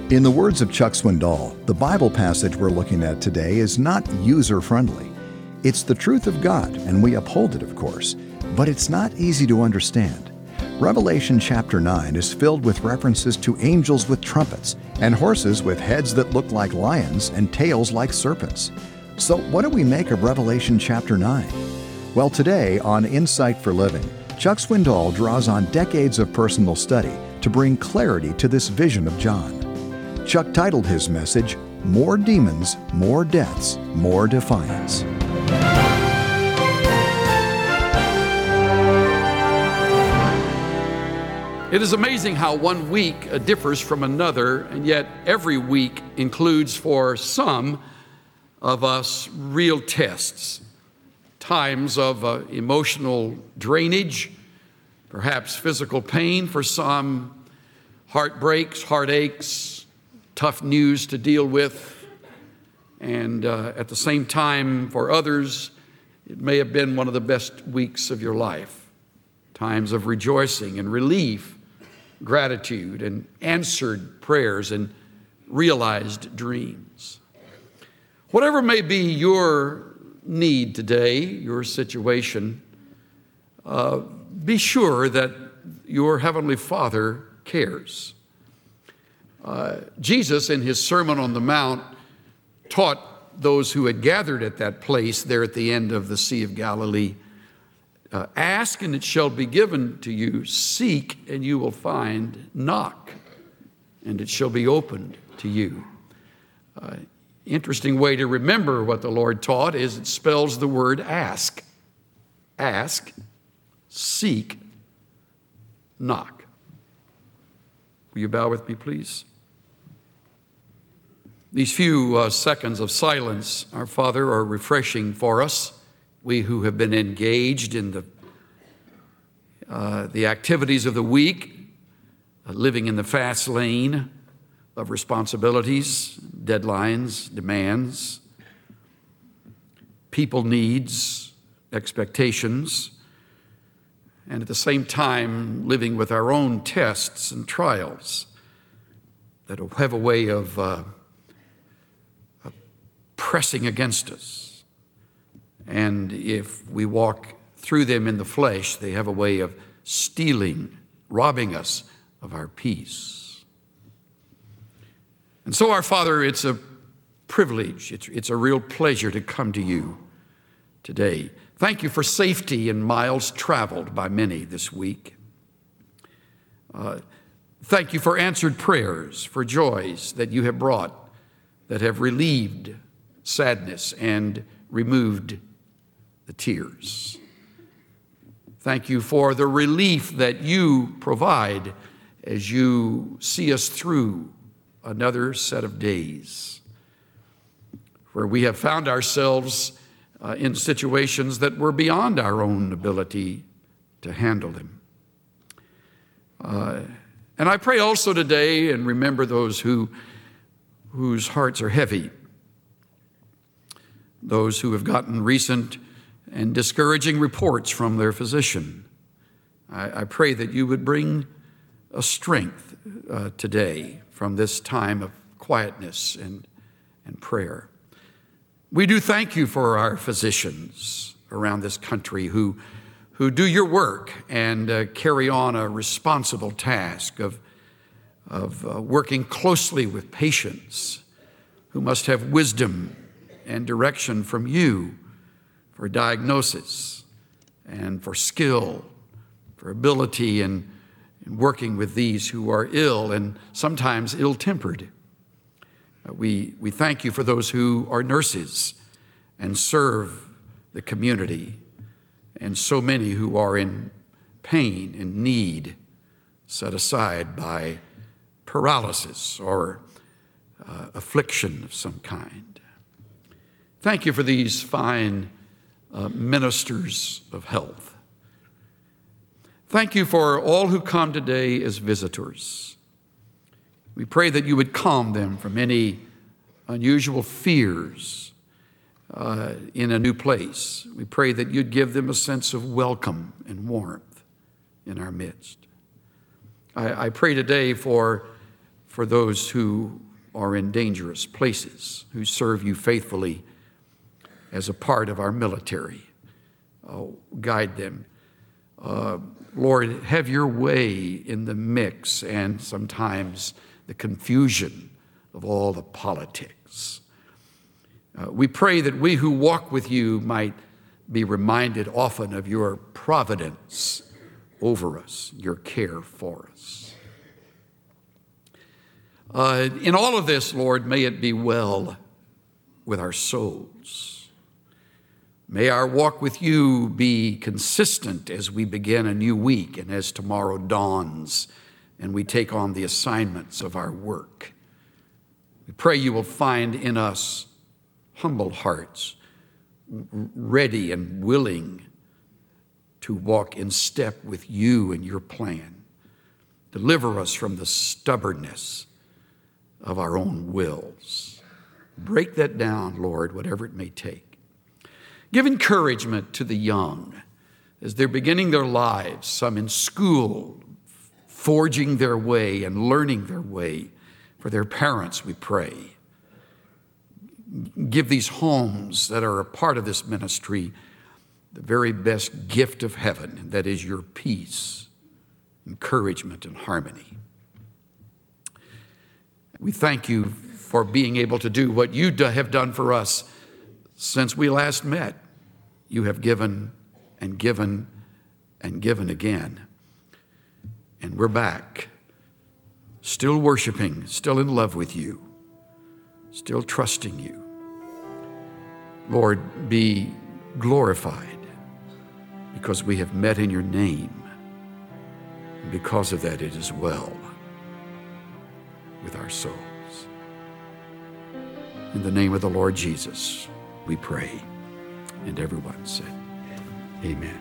In the words of Chuck Swindoll, the Bible passage we're looking at today is not user-friendly. It's the truth of God, and we uphold it, of course, but it's not easy to understand. Revelation chapter 9 is filled with references to angels with trumpets and horses with heads that look like lions and tails like serpents. So what do we make of Revelation chapter 9? Well, today on Insight for Living, Chuck Swindoll draws on decades of personal study to bring clarity to this vision of John. Chuck titled his message, More Demons, More Deaths, More Defiance. It is amazing how one week differs from another, and yet every week includes for some of us real tests, times of emotional drainage, perhaps physical pain for some, heartbreaks, heartaches, tough news to deal with, and at the same time, for others, it may have been one of the best weeks of your life. Times of rejoicing and relief, gratitude and answered prayers and realized dreams. Whatever may be your need today, your situation, be sure that your Heavenly Father cares. Jesus, in his Sermon on the Mount, taught those who had gathered at that place there at the end of the Sea of Galilee, ask and it shall be given to you, seek and you will find, knock and it shall be opened to you. Interesting way to remember what the Lord taught is it spells the word ask. Ask, seek, knock. Will you bow with me, please? These few seconds of silence, our Father, are refreshing for us. We who have been engaged in the activities of the week, living in the fast lane of responsibilities, deadlines, demands, people needs, expectations, and at the same time living with our own tests and trials that have a way of pressing against us. And if we walk through them in the flesh, they have a way of stealing, robbing us of our peace. And so, our Father, it's a privilege, it's a real pleasure to come to you today. Thank you for safety and miles traveled by many this week. Thank you for answered prayers, for joys that you have brought that have relieved sadness and removed the tears. Thank you for the relief that you provide as you see us through another set of days where we have found ourselves in situations that were beyond our own ability to handle them. And I pray also today and remember those whose hearts are heavy, those who have gotten recent and discouraging reports from their physician. I pray that you would bring a strength today from this time of quietness and prayer. We do thank you for our physicians around this country who do your work and carry on a responsible task of working closely with patients who must have wisdom and direction from you for diagnosis and for skill, for ability in working with these who are ill and sometimes ill-tempered. We thank you for those who are nurses and serve the community, and so many who are in pain and need, set aside by paralysis or affliction of some kind. Thank you for these fine ministers of health. Thank you for all who come today as visitors. We pray that you would calm them from any unusual fears in a new place. We pray that you'd give them a sense of welcome and warmth in our midst. I pray today for for those who are in dangerous places, who serve you faithfully as a part of our military. Guide them. Lord, have your way in the mix and sometimes the confusion of all the politics. We pray that we who walk with you might be reminded often of your providence over us, your care for us. In all of this, Lord, may it be well with our souls. May our walk with you be consistent as we begin a new week and as tomorrow dawns and we take on the assignments of our work. We pray you will find in us humble hearts, ready and willing to walk in step with you and your plan. Deliver us from the stubbornness of our own wills. Break that down, Lord, whatever it may take. Give encouragement to the young as they're beginning their lives, some in school, forging their way and learning their way. For their parents, we pray. Give these homes that are a part of this ministry the very best gift of heaven, and that is your peace, encouragement, and harmony. We thank you for being able to do what you have done for us since we last met. You have given and given and given again. And we're back, still worshiping, still in love with you, still trusting you. Lord, be glorified because we have met in your name. And because of that, it is well with our souls. In the name of the Lord Jesus, we pray. And everyone said, amen.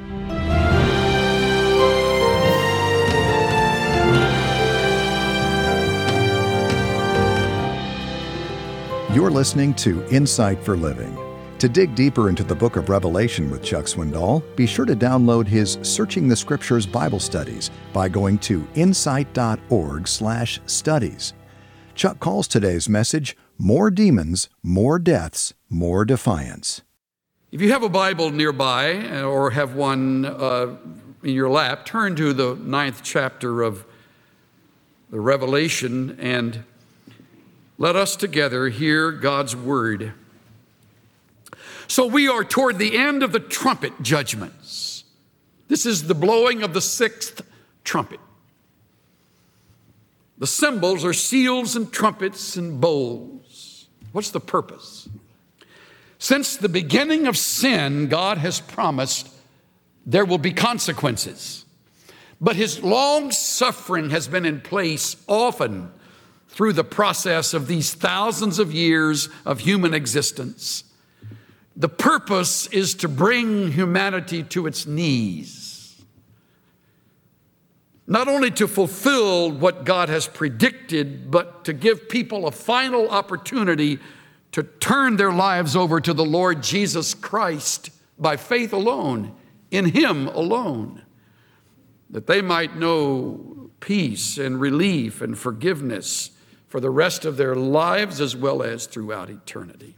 You're listening to Insight for Living. To dig deeper into the book of Revelation with Chuck Swindoll, be sure to download his Searching the Scriptures Bible studies by going to insight.org/studies. Chuck calls today's message, More Demons, More Deaths, More Defiance. If you have a Bible nearby or have one in your lap, turn to the 9th chapter of the Revelation and let us together hear God's word. So we are toward the end of the trumpet judgments. This is the blowing of the 6th trumpet. The symbols are seals and trumpets and bowls. What's the purpose? Since the beginning of sin, God has promised there will be consequences. But his long suffering has been in place often through the process of these thousands of years of human existence. The purpose is to bring humanity to its knees. Not only to fulfill what God has predicted, but to give people a final opportunity to turn their lives over to the Lord Jesus Christ by faith alone, in him alone, that they might know peace and relief and forgiveness for the rest of their lives as well as throughout eternity.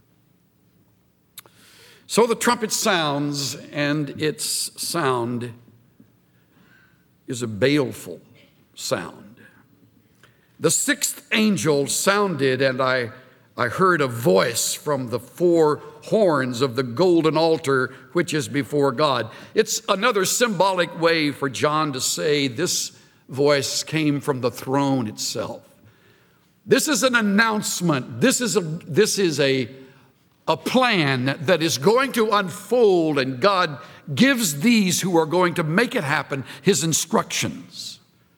So the trumpet sounds, and its sound is a baleful sound. The 6th angel sounded, and I heard a voice from the 4 horns of the golden altar which is before God. It's another symbolic way for John to say this voice came from the throne itself. This is an announcement. This is a plan that is going to unfold, and God gives these who are going to make it happen his instructions.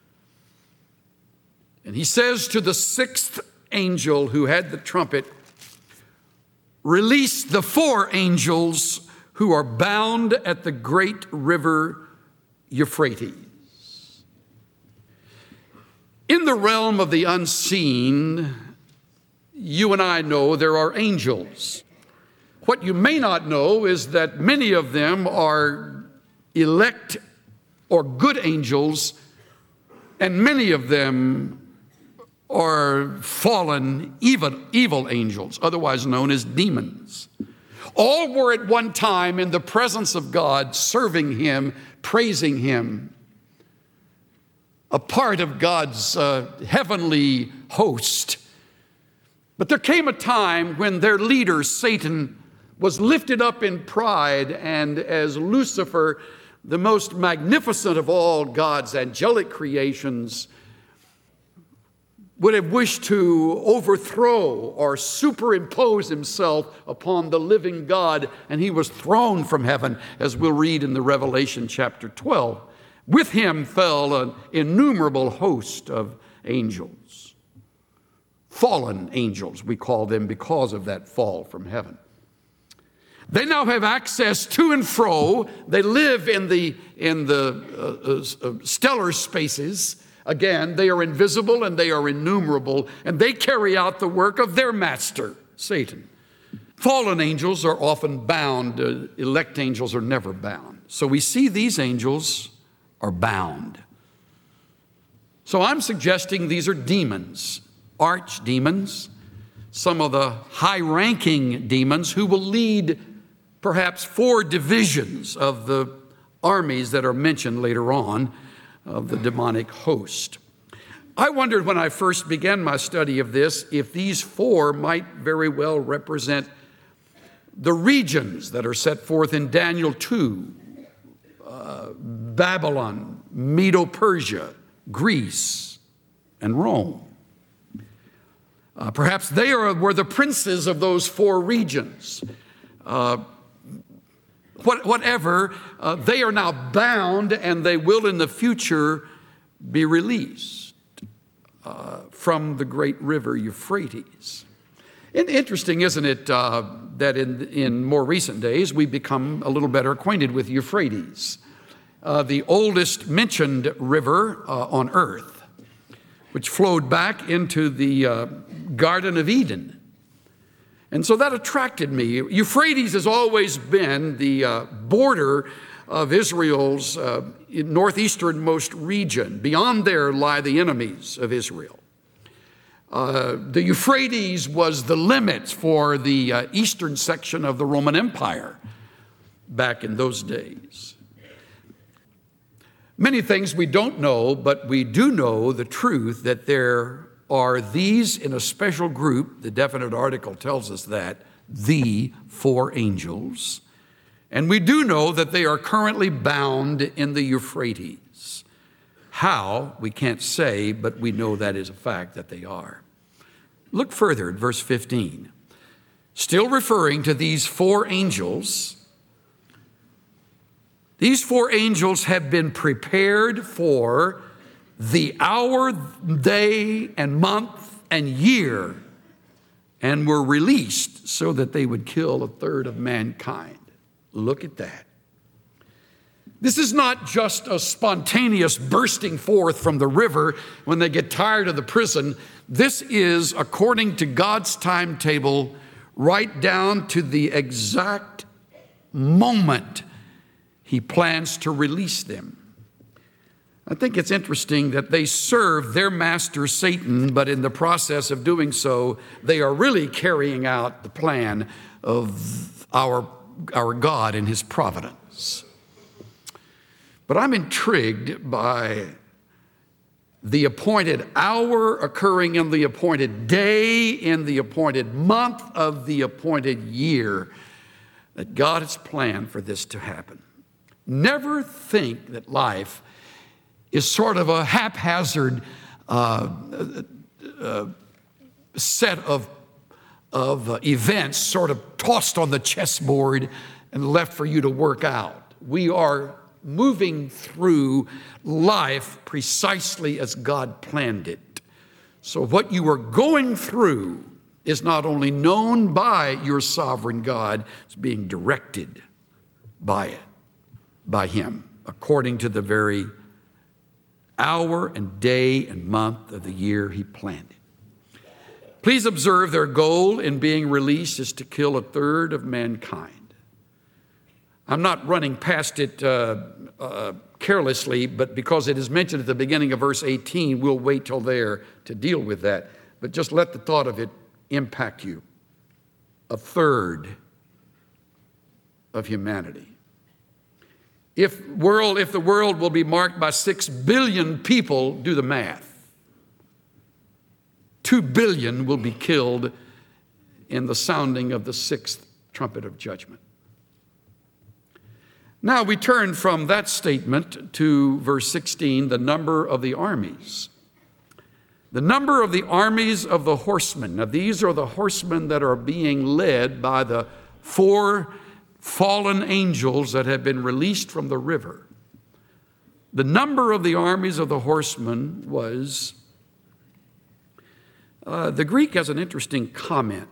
And he says to the 6th angel who had the trumpet, release the 4 angels who are bound at the great river Euphrates. In the realm of the unseen, you and I know there are angels. What you may not know is that many of them are elect or good angels, and many of them or fallen evil angels, otherwise known as demons. All were at one time in the presence of God, serving Him, praising Him, a part of God's heavenly host. But there came a time when their leader, Satan, was lifted up in pride, and as Lucifer, the most magnificent of all God's angelic creations, would have wished to overthrow or superimpose himself upon the living God, and he was thrown from heaven, as we'll read in the Revelation chapter 12. With him fell an innumerable host of angels. Fallen angels, we call them, because of that fall from heaven. They now have access to and fro. They live in the stellar spaces. Again, they are invisible and they are innumerable, and they carry out the work of their master, Satan. Fallen angels are often bound. Elect angels are never bound. So we see these angels are bound. So I'm suggesting these are demons, archdemons, some of the high-ranking demons who will lead perhaps 4 divisions of the armies that are mentioned later on of the demonic host. I wondered when I first began my study of this if these 4 might very well represent the regions that are set forth in Daniel 2, Babylon, Medo-Persia, Greece, and Rome. Perhaps they were the princes of those 4 regions. Whatever, they are now bound, and they will in the future be released from the great river Euphrates. Interesting, isn't it, that in more recent days we've become a little better acquainted with Euphrates, the oldest mentioned river on earth, which flowed back into the Garden of Eden. And so that attracted me. Euphrates has always been the border of Israel's northeasternmost region. Beyond there lie the enemies of Israel. The Euphrates was the limits for the eastern section of the Roman Empire back in those days. Many things we don't know, but we do know the truth that there are these in a special group. The definite article tells us that, the 4 angels. And we do know that they are currently bound in the Euphrates. How, we can't say, but we know that is a fact that they are. Look further at verse 15. Still referring to these 4 angels, these 4 angels have been prepared for the hour, day, and month, and year, and were released so that they would kill 1/3 of mankind. Look at that. This is not just a spontaneous bursting forth from the river when they get tired of the prison. This is, according to God's timetable, right down to the exact moment He plans to release them. I think it's interesting that they serve their master Satan, but in the process of doing so, they are really carrying out the plan of our God and His providence. But I'm intrigued by the appointed hour occurring in the appointed day, in the appointed month of the appointed year, that God has planned for this to happen. Never think that life is sort of a haphazard set of events sort of tossed on the chessboard and left for you to work out. We are moving through life precisely as God planned it. So what you are going through is not only known by your sovereign God, it's being directed by Him, according to the very hour and day and month of the year He planned it. Please observe their goal in being released is to kill 1/3 of mankind. I'm not running past it carelessly, but because it is mentioned at the beginning of verse 18, we'll wait till there to deal with that. But just let the thought of it impact you. A third of humanity. If the world will be marked by 6 billion people, do the math. 2 billion will be killed in the sounding of the 6th trumpet of judgment. Now we turn from that statement to verse 16, the number of the armies. The number of the armies of the horsemen. Now these are the horsemen that are being led by the 4 fallen angels that have been released from the river. The number of the armies of the horsemen was, the Greek has an interesting comment.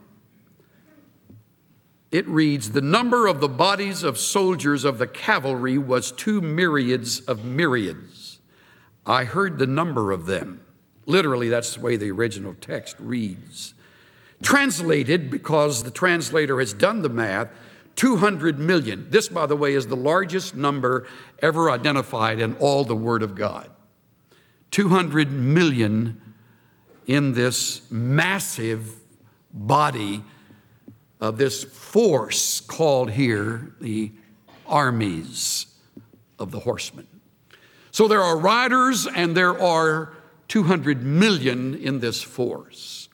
It reads, the number of the bodies of soldiers of the cavalry was 2 myriads of myriads. I heard the number of them. Literally, that's the way the original text reads. Translated, because the translator has done the math, 200 million. This, by the way, is the largest number ever identified in all the Word of God. 200 million in this massive body of this force called here the armies of the horsemen. So there are riders and there are 200 million in this force.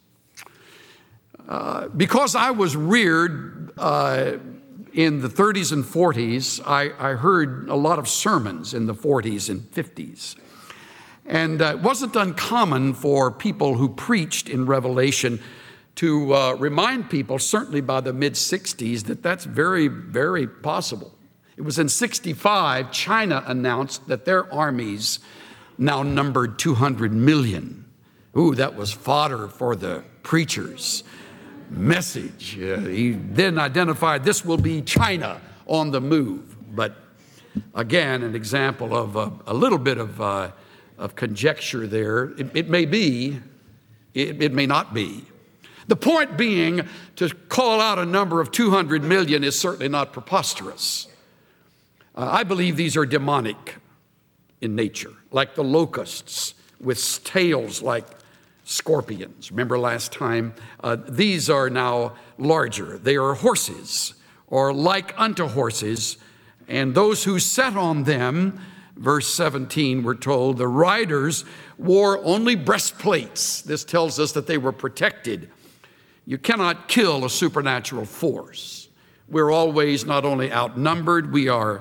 Because I was reared in the 30s and 40s, I heard a lot of sermons in the 40s and 50s. And it wasn't uncommon for people who preached in Revelation to remind people, certainly by the mid-60s, that that's very, very possible. It was in 65, China announced that their armies now numbered 200 million. Ooh, that was fodder for the preacher's message. He then identified this will be China on the move. But again, an example of a little bit of conjecture there. It may be, it may not be. The point being, to call out a number of 200 million is certainly not preposterous. I believe these are demonic in nature, like the locusts with tails like scorpions. Remember last time? These are now larger. They are horses, or like unto horses, and those who sat on them, verse 17, we're told, the riders wore only breastplates. This tells us that they were protected. You cannot kill a supernatural force. We're always not only outnumbered, we are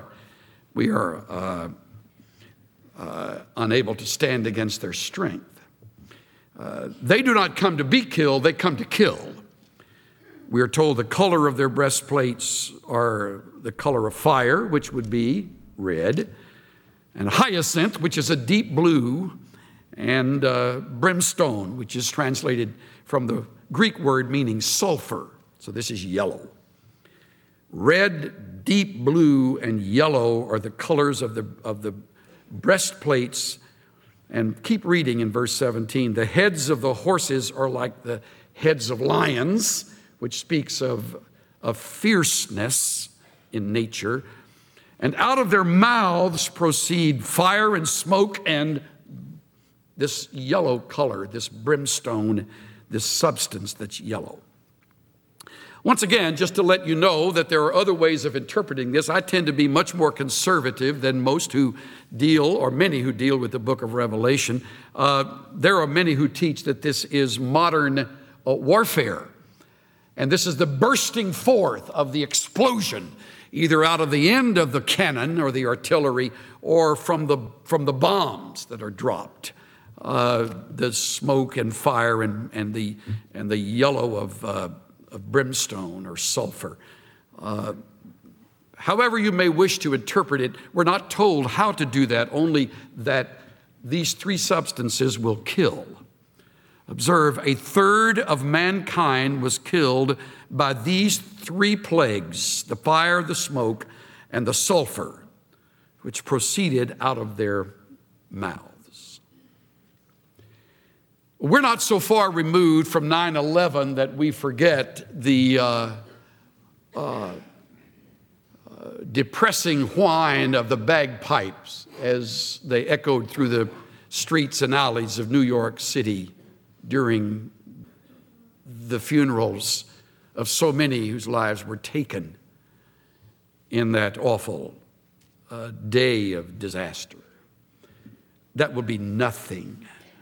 unable to stand against their strength. They do not come to be killed, they come to kill. We are told the color of their breastplates are the color of fire, which would be red, and hyacinth, which is a deep blue, and brimstone, which is translated from the Greek word meaning sulfur. So this is yellow. Red, deep blue, and yellow are the colors of the breastplates. And keep reading in verse 17. The heads of the horses are like the heads of lions, which speaks of fierceness in nature. And out of their mouths proceed fire and smoke and this yellow color, this brimstone, this substance that's yellow. Once again, just to let you know that there are other ways of interpreting this, I tend to be much more conservative than most who deal, or many who deal with the book of Revelation. There are many who teach that this is modern warfare. And this is the bursting forth of the explosion, either out of the end of the cannon or the artillery, or from the bombs that are dropped. The smoke and fire and the yellow of brimstone or sulfur. However you may wish to interpret it, we're not told how to do that, only that these 3 substances will kill. Observe, a third of mankind was killed by these 3 plagues, the fire, the smoke, and the sulfur, which proceeded out of their mouths. We're not so far removed from 9/11 that we forget the depressing whine of the bagpipes as they echoed through the streets and alleys of New York City during the funerals of so many whose lives were taken in that awful day of disaster. That will be nothing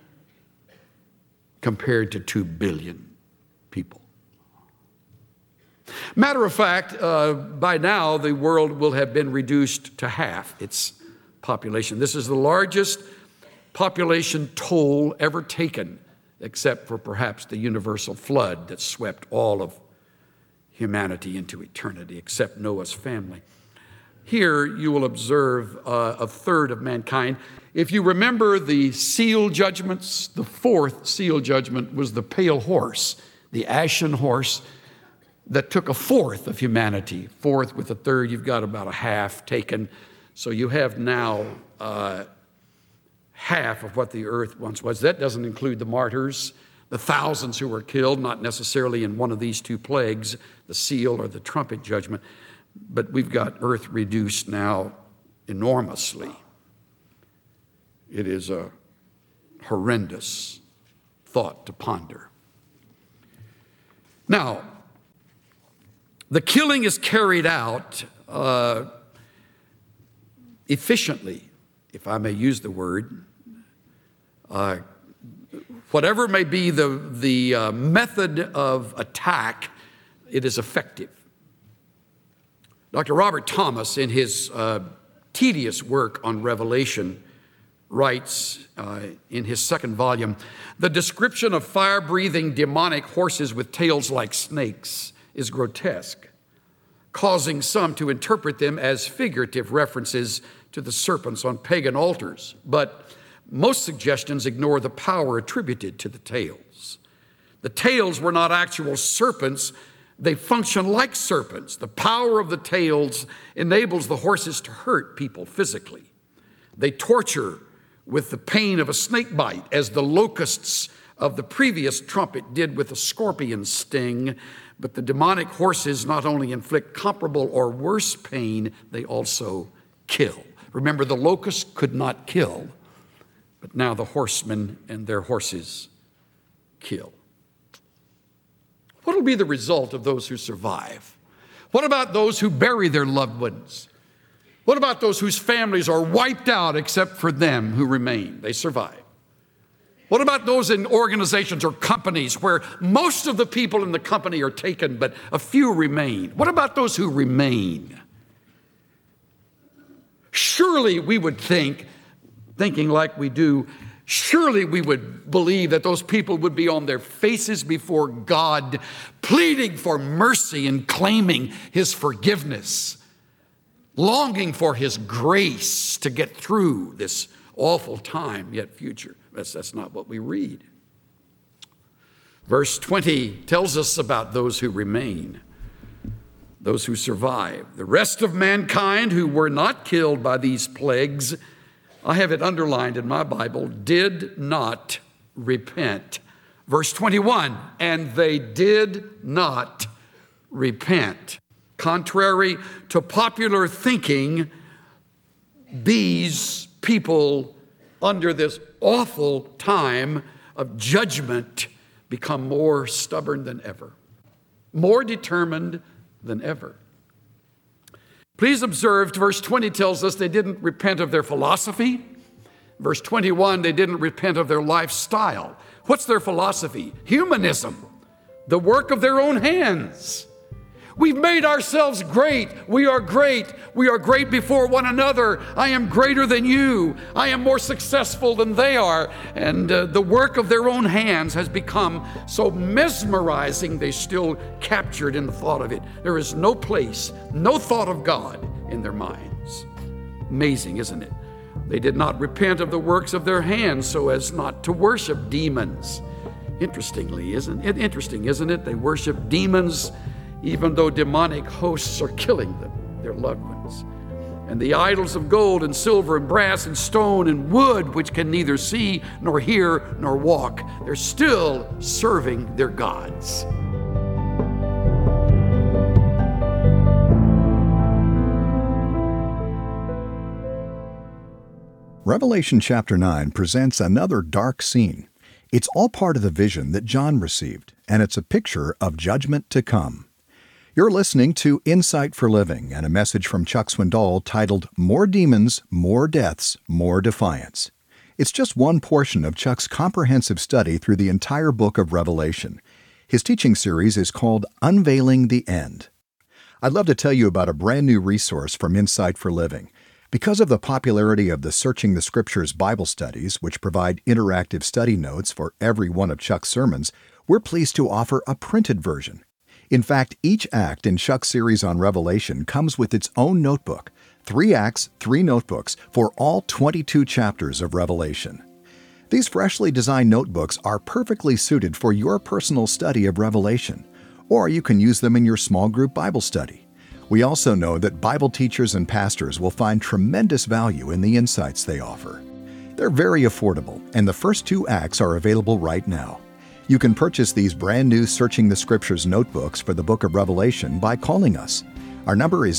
compared to 2 billion people. Matter of fact, by now the world will have been reduced to half its population. This is the largest population toll ever taken, except for perhaps the universal flood that swept all of humanity into eternity, except Noah's family. Here you will observe a third of mankind. If you remember the seal judgments, the fourth seal judgment was the pale horse, the ashen horse that took a fourth of humanity. Fourth with a third, you've got about a half taken. So you have now half of what the earth once was. That doesn't include the martyrs, the thousands who were killed, not necessarily in one of these two plagues, the seal or the trumpet judgment. But we've got earth reduced now enormously. It is a horrendous thought to ponder. Now, the killing is carried out efficiently, if I may use the word. Whatever may be the method of attack, it is effective. Dr. Robert Thomas, in his tedious work on Revelation, writes in his second volume, the description of fire-breathing demonic horses with tails like snakes is grotesque, causing some to interpret them as figurative references to the serpents on pagan altars. But most suggestions ignore the power attributed to the tails. The tails were not actual serpents. They function like serpents. The power of the tails enables the horses to hurt people physically. They torture with the pain of a snake bite, as the locusts of the previous trumpet did with a scorpion sting. But the demonic horses not only inflict comparable or worse pain, they also kill. Remember, the locust could not kill, but now the horsemen and their horses kill. What will be the result of those who survive? What about those who bury their loved ones? What about those whose families are wiped out except for them who remain? They survive. What about those in organizations or companies where most of the people in the company are taken, but a few remain? What about those who remain? Surely we would thinking like we do, surely we would believe that those people would be on their faces before God, pleading for mercy and claiming His forgiveness, longing for His grace to get through this awful time yet future. That's not what we read. Verse 20 tells us about those who remain, those who survive. The rest of mankind who were not killed by these plagues, I have it underlined in my Bible, did not repent. Verse 21, and they did not repent. Contrary to popular thinking, these people under this awful time of judgment become more stubborn than ever, more determined than ever. Please observe, verse 20 tells us they didn't repent of their philosophy. Verse 21, they didn't repent of their lifestyle. What's their philosophy? Humanism, the work of their own hands. We've made ourselves great. We are great. We are great before one another. I am greater than you. I am more successful than they are. And the work of their own hands has become so mesmerizing, they're still captured in the thought of it. There is no place, no thought of God in their minds. Amazing, isn't it? They did not repent of the works of their hands so as not to worship demons. Interesting, isn't it? They worship demons even though demonic hosts are killing them, their loved ones. And the idols of gold and silver and brass and stone and wood, which can neither see nor hear nor walk, they're still serving their gods. Revelation chapter 9 presents another dark scene. It's all part of the vision that John received, and it's a picture of judgment to come. You're listening to Insight for Living and a message from Chuck Swindoll titled More Demons, More Deaths, More Defiance. It's just one portion of Chuck's comprehensive study through the entire book of Revelation. His teaching series is called Unveiling the End. I'd love to tell you about a brand new resource from Insight for Living. Because of the popularity of the Searching the Scriptures Bible studies, which provide interactive study notes for every one of Chuck's sermons, we're pleased to offer a printed version. In fact, each act in Chuck's series on Revelation comes with its own notebook. 3 acts, 3 notebooks for all 22 chapters of Revelation. These freshly designed notebooks are perfectly suited for your personal study of Revelation, or you can use them in your small group Bible study. We also know that Bible teachers and pastors will find tremendous value in the insights they offer. They're very affordable, and the first 2 acts are available right now. You can purchase these brand new Searching the Scriptures notebooks for the book of Revelation by calling us. Our number is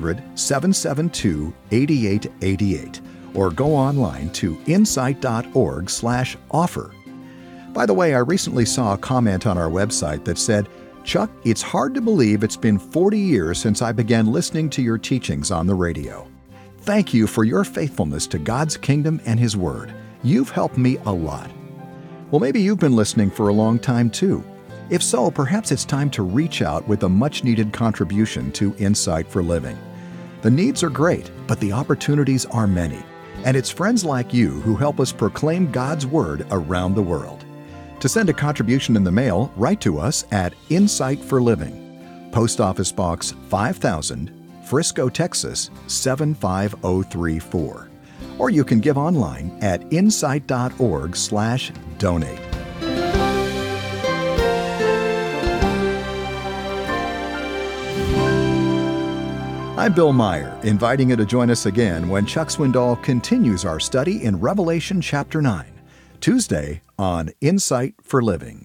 800-772-8888, or go online to insight.org/offer. By the way, I recently saw a comment on our website that said, "Chuck, it's hard to believe it's been 40 years since I began listening to your teachings on the radio. Thank you for your faithfulness to God's kingdom and His Word. You've helped me a lot." Well, maybe you've been listening for a long time too. If so, perhaps it's time to reach out with a much-needed contribution to Insight for Living. The needs are great, but the opportunities are many. And it's friends like you who help us proclaim God's Word around the world. To send a contribution in the mail, write to us at Insight for Living, Post Office Box 5000, Frisco, Texas 75034. Or you can give online at insight.org/donate. I'm Bill Meyer, inviting you to join us again when Chuck Swindoll continues our study in Revelation chapter 9. Tuesday on Insight for Living.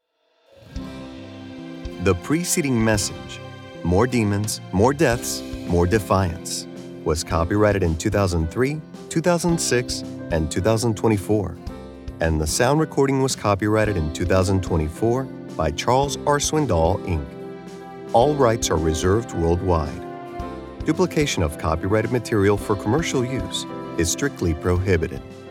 The preceding message, More Demons, More Deaths, More Defiance, was copyrighted in 2003, 2006, and 2024, and the sound recording was copyrighted in 2024 by Charles R. Swindoll, Inc. All rights are reserved worldwide. Duplication of copyrighted material for commercial use is strictly prohibited.